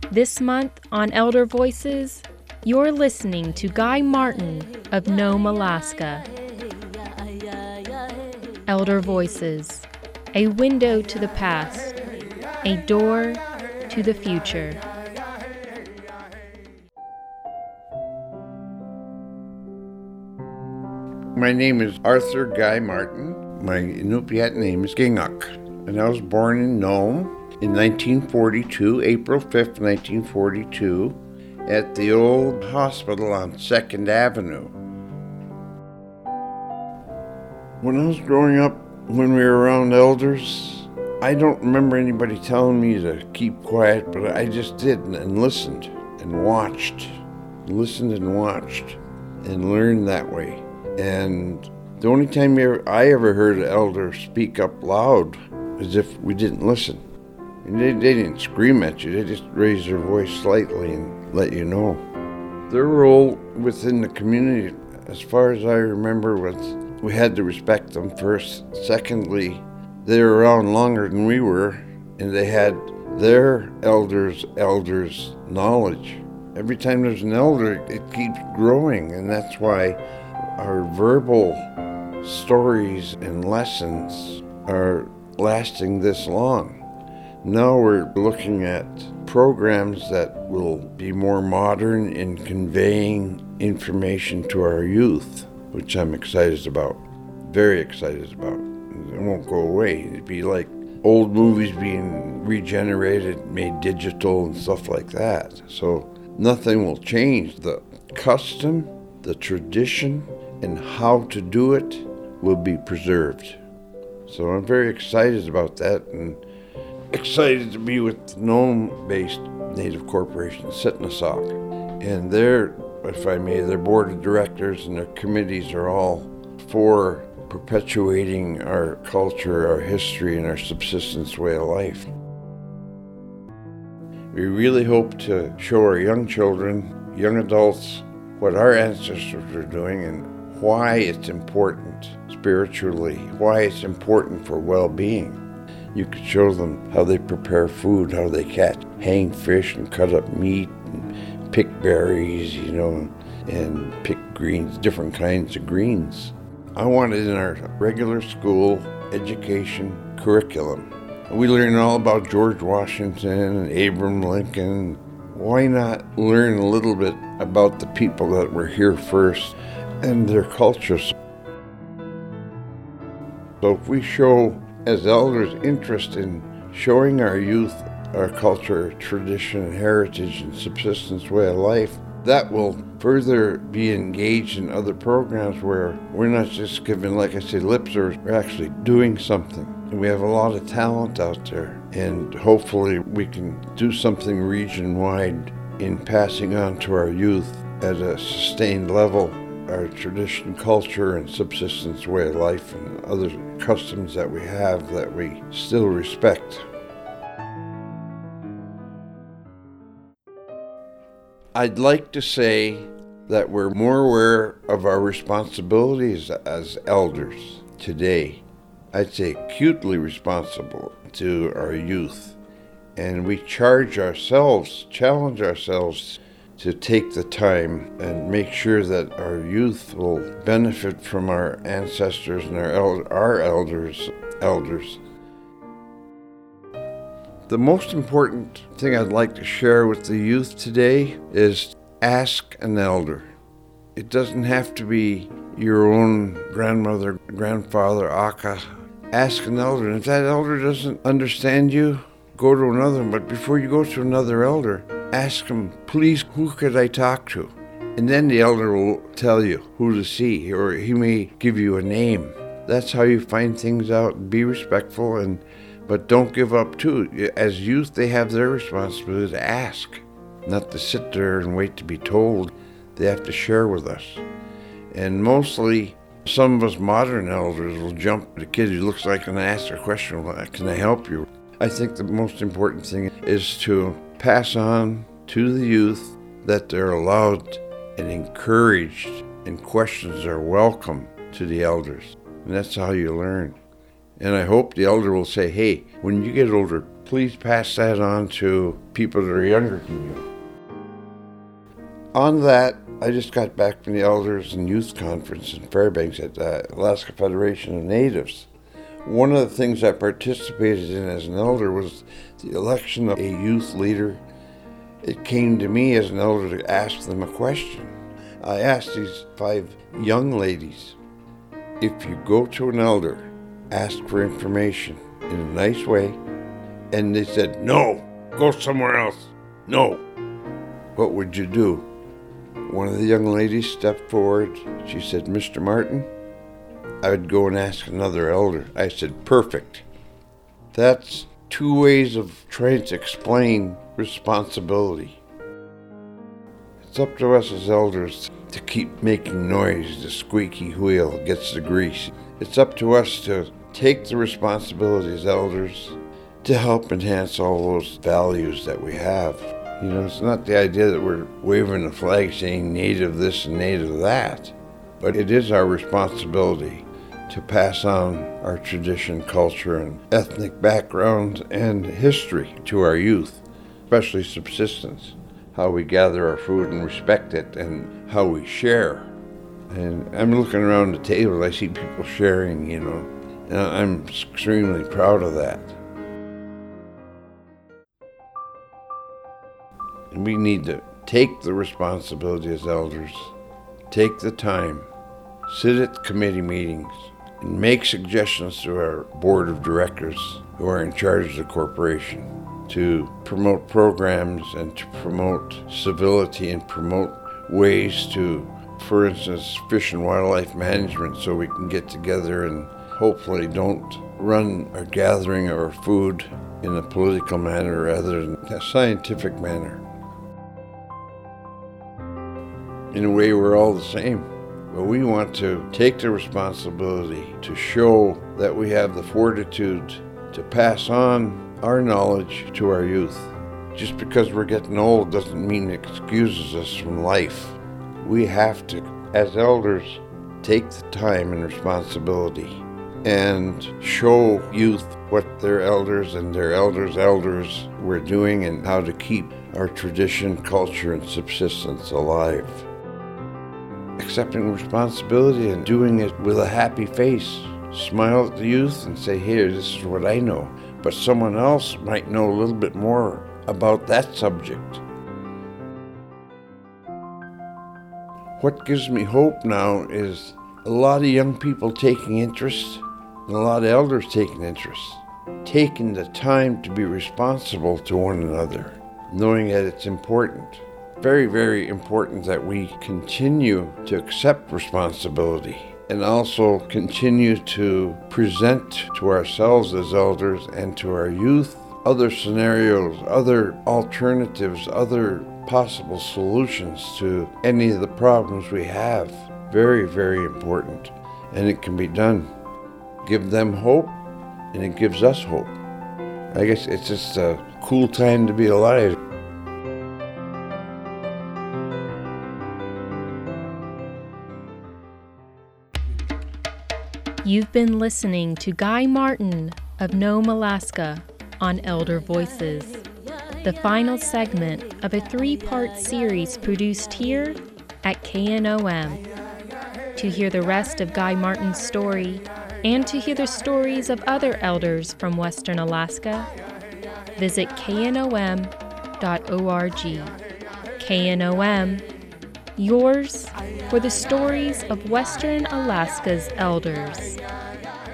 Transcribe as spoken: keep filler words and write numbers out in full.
This month on Elder Voices, you're listening to Guy Martin of Nome, Alaska. Elder Voices, a window to the past, a door to the future. My name is Arthur Guy Martin. My Inupiat name is Ginguk, and I was born in Nome in nineteen forty-two, April fifth, nineteen forty-two, at the old hospital on second Avenue. When I was growing up, when we were around elders, I don't remember anybody telling me to keep quiet, but I just did and listened and watched, listened and watched, and learned that way. And the only time I ever heard an elder speak up loud is if we didn't listen. And they, they didn't scream at you, they just raised their voice slightly and let you know. Their role within the community, as far as I remember, was we had to respect them first. Secondly, they were around longer than we were, and they had their elders' elders' knowledge. Every time there's an elder, it keeps growing, and that's why our verbal stories and lessons are lasting this long. Now we're looking at programs that will be more modern in conveying information to our youth, which I'm excited about, very excited about. It won't go away. It'd be like old movies being regenerated, made digital and stuff like that. So nothing will change. The custom, the tradition, and how to do it will be preserved. So I'm very excited about that, and excited to be with Nome-based Native Corporation, Sitnasauk. And their, if I may, their board of directors and their committees are all for perpetuating our culture, our history, and our subsistence way of life. We really hope to show our young children, young adults, what our ancestors are doing and why it's important spiritually, why it's important for well-being. You could show them how they prepare food, how they catch, hang fish and cut up meat and pick berries, you know, and pick greens, different kinds of greens. I want it in our regular school education curriculum. We learn all about George Washington and Abraham Lincoln. Why not learn a little bit about the people that were here first and their cultures? So if we show as elders interest in showing our youth our culture, tradition, and heritage and subsistence way of life, that will further be engaged in other programs where we're not just giving, like I say, lip service, we're actually doing something. And we have a lot of talent out there, and hopefully we can do something region-wide in passing on to our youth at a sustained level our tradition, culture, and subsistence way of life and other customs that we have that we still respect. I'd like to say that we're more aware of our responsibilities as elders today. I'd say acutely responsible to our youth. And we charge ourselves, challenge ourselves to take the time and make sure that our youth will benefit from our ancestors and our, el- our elders, elders. The most important thing I'd like to share with the youth today is ask an elder. It doesn't have to be your own grandmother, grandfather, aka. Ask an elder, and if that elder doesn't understand you, go to another one. But before you go to another elder, ask him, please, who could I talk to? And then the elder will tell you who to see, or he may give you a name. That's how you find things out. Be respectful, and but don't give up too. As youth, they have their responsibility to ask, not to sit there and wait to be told. They have to share with us. And mostly, some of us modern elders will jump at a kid who looks like and ask a question, can I help you? I think the most important thing is to pass on to the youth that they're allowed and encouraged, and questions are welcome to the elders. And that's how you learn. And I hope the elder will say, hey, when you get older, please pass that on to people that are younger than you. On that, I just got back from the Elders and Youth Conference in Fairbanks at the Alaska Federation of Natives. One of the things I participated in as an elder was the election of a youth leader. It came to me as an elder to ask them a question. I asked these five young ladies, if you go to an elder, ask for information in a nice way, and they said, no, go somewhere else, no, what would you do? One of the young ladies stepped forward. She said, Mister Martin, I would go and ask another elder. I said, perfect. That's two ways of trying to explain responsibility. It's up to us as elders to keep making noise. The squeaky wheel gets the grease. It's up to us to take the responsibility as elders to help enhance all those values that we have. You know, it's not the idea that we're waving a flag saying native this and native that, but it is our responsibility to pass on our tradition, culture, and ethnic background and history to our youth, especially subsistence, how we gather our food and respect it, and how we share. And I'm looking around the table, I see people sharing, you know, and I'm extremely proud of that. And we need to take the responsibility as elders, take the time, sit at committee meetings, and make suggestions to our board of directors who are in charge of the corporation to promote programs and to promote civility and promote ways to, for instance, fish and wildlife management, so we can get together and hopefully don't run our gathering of our food in a political manner rather than a scientific manner. In a way, we're all the same, but we want to take the responsibility to show that we have the fortitude to pass on our knowledge to our youth. Just because we're getting old doesn't mean it excuses us from life. We have to, as elders, take the time and responsibility and show youth what their elders and their elders' elders were doing and how to keep our tradition, culture, and subsistence alive. Accepting responsibility and doing it with a happy face. Smile at the youth and say, here, this is what I know. But someone else might know a little bit more about that subject. What gives me hope now is a lot of young people taking interest and a lot of elders taking interest. Taking the time to be responsible to one another, knowing that it's important. Very, very important that we continue to accept responsibility and also continue to present to ourselves as elders and to our youth other scenarios, other alternatives, other possible solutions to any of the problems we have. Very, very important. And it can be done. Give them hope, and it gives us hope. I guess it's just a cool time to be alive. You've been listening to Guy Martin of Nome, Alaska on Elder Voices, the final segment of a three-part series produced here at K N O M. To hear the rest of Guy Martin's story and to hear the stories of other elders from Western Alaska, visit K N O M dot org. K N O M, yours for the stories of Western Alaska's elders.